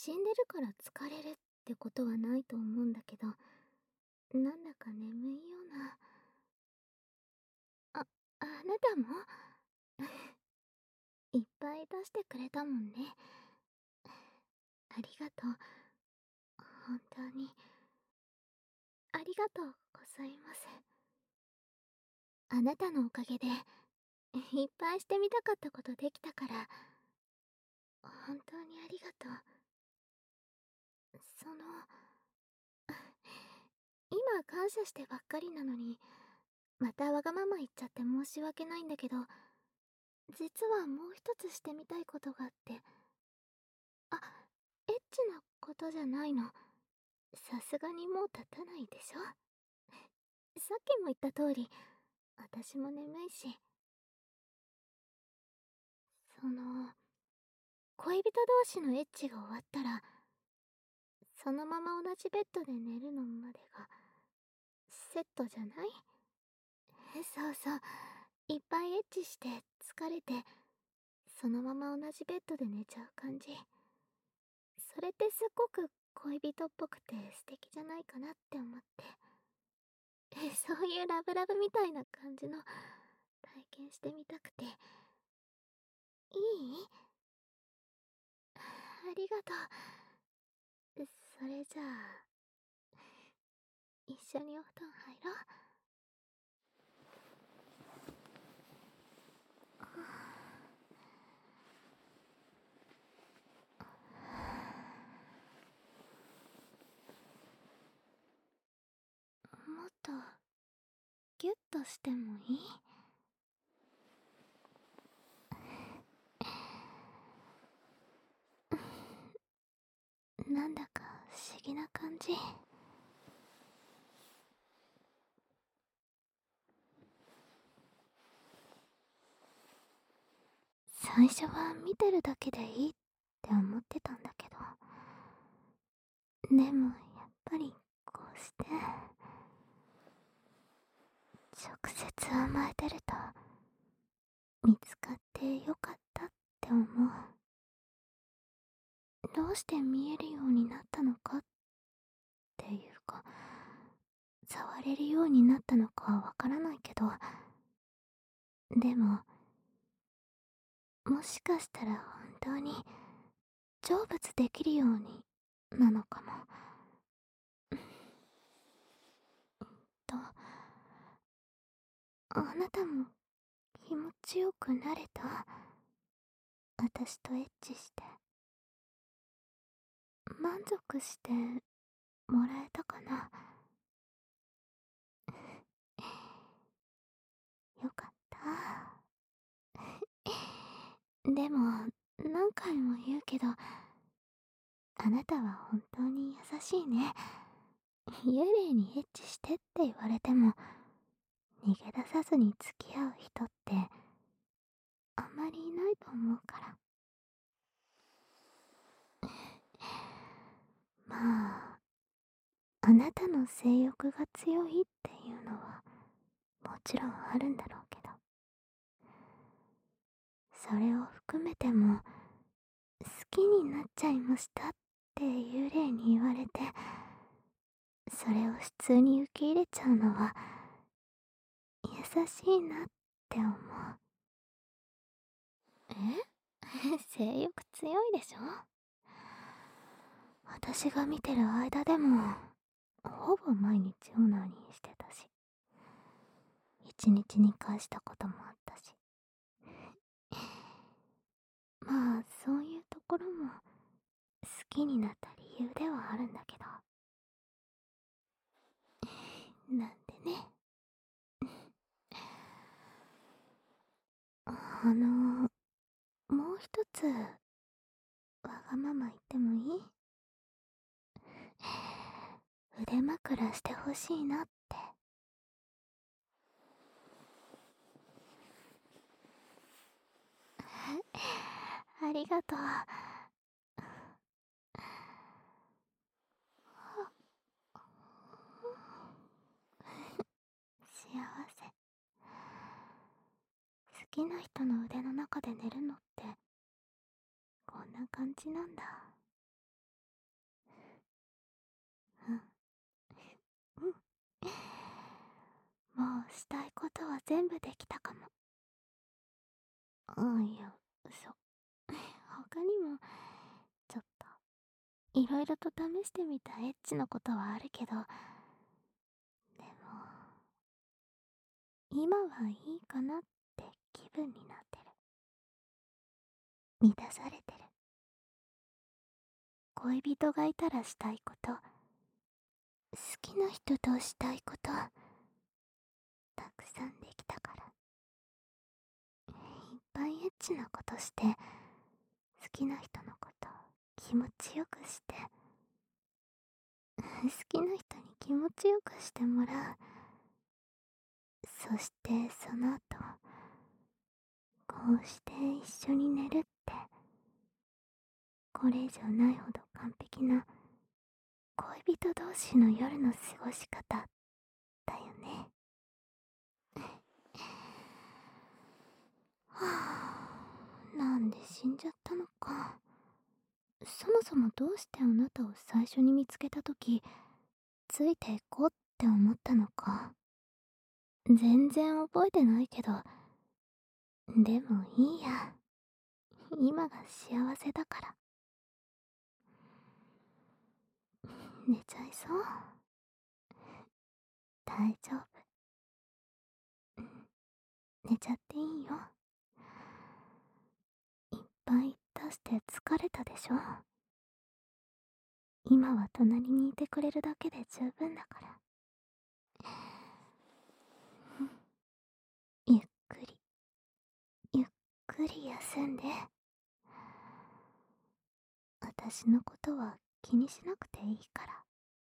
死んでるから疲れるってことはないと思うんだけど、なんだか眠いような。あ、あなたもいっぱい出してくれたもんね。ありがとう。本当に。ありがとうございます。あなたのおかげで、いっぱいしてみたかったことできたから、本当にありがとう。その、今感謝してばっかりなのに、またわがまま言っちゃって申し訳ないんだけど、実はもう一つしてみたいことがあって。あ、エッチなことじゃないの。さすがにもう立たないでしょ。さっきも言った通り、私も眠いし。その、恋人同士のエッチが終わったら、そのまま同じベッドで寝るのまでが、セットじゃない？そうそう。いっぱいエッチして疲れて、そのまま同じベッドで寝ちゃう感じ。それってすっごく恋人っぽくて素敵じゃないかなって思って。そういうラブラブみたいな感じの体験してみたくて。いい？ありがとう。それじゃあ、一緒にお布団入ろう。もっとギュッとしてもいい？なんだか不思議な感じ。最初は見てるだけでいいって思ってたんだけど、でもやっぱりこうして直接甘えてると見つかってよかったって思う。どうして見えるようになったのかっていうか、触れるようになったのかはわからないけど、でももしかしたら本当に成仏できるようになのかも。と、あなたも気持ちよくなれた？私とエッチして満足してもらえたかな？よかった。でも何回も言うけど、あなたは本当に優しいね。幽霊にエッチしてって言われても逃げ出さずに付き合う人ってあんまりいないと思うから。まあ、あなたの性欲が強いっていうのはもちろんあるんだろうけど、それを含めても好きになっちゃいましたって幽霊に言われて、それを普通に受け入れちゃうのは優しいなって思う。性欲強いでしょ？私が見てる間でもほぼ毎日オナニーしてたし、一日に返したこともあったし。まあそういうところも好きになった理由ではあるんだけど、なんでね。もう一つわがまま言ってもいい？腕枕してほしいなって。ありがとう。幸せ。好きな人の腕の中で寝るのってこんな感じなんだ。 もうしたいことは全部できたかも。いや、他にも、ちょっと、いろいろと試してみたエッチのことはあるけど、でも、今はいいかなって気分になってる。満たされてる。恋人がいたらしたいこと、好きな人としたいこと、たくさんできたから。いっぱいエッチなことして、好きな人のこと気持ちよくして、好きな人に気持ちよくしてもらう。そしてその後、こうして一緒に寝るって、これ以上ないほど完璧な恋人同士の夜の過ごし方だよね。なんで死んじゃったのか。そもそもどうしてあなたを最初に見つけたとき、ついていこうって思ったのか。全然覚えてないけど、でもいいや。今が幸せだから。寝ちゃいそう？大丈夫。寝ちゃっていいよ。いっぱい出して疲れたでしょ。今は隣にいてくれるだけで十分だから。ゆっくり、ゆっくり休んで。私のことは気にしなくていいから。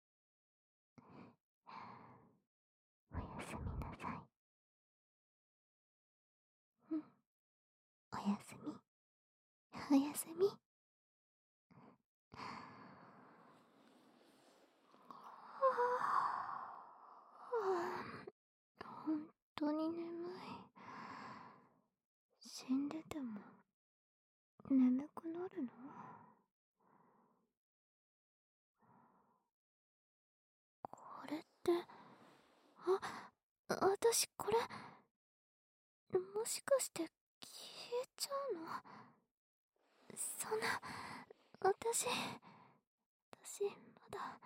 おやすみなさい。うん、おやすみ。おやすみ。本当に眠い。死んでても眠くなるの？これって、私これ、もしかして消えちゃうの？そんな、私、まだ、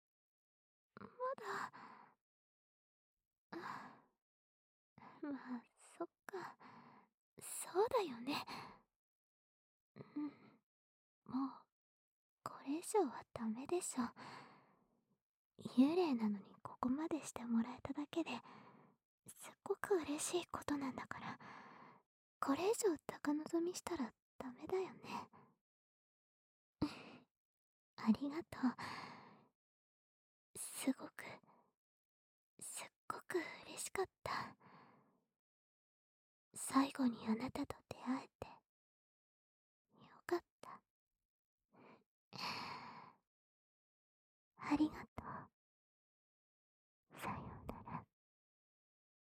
まあ、そっか。そうだよね。うん、もう、これ以上はダメでしょ。幽霊なのにここまでしてもらえただけですっごく嬉しいことなんだから、これ以上高望みしたらダメだよね。ありがとう。すっごく嬉しかった。最後にあなたと出会え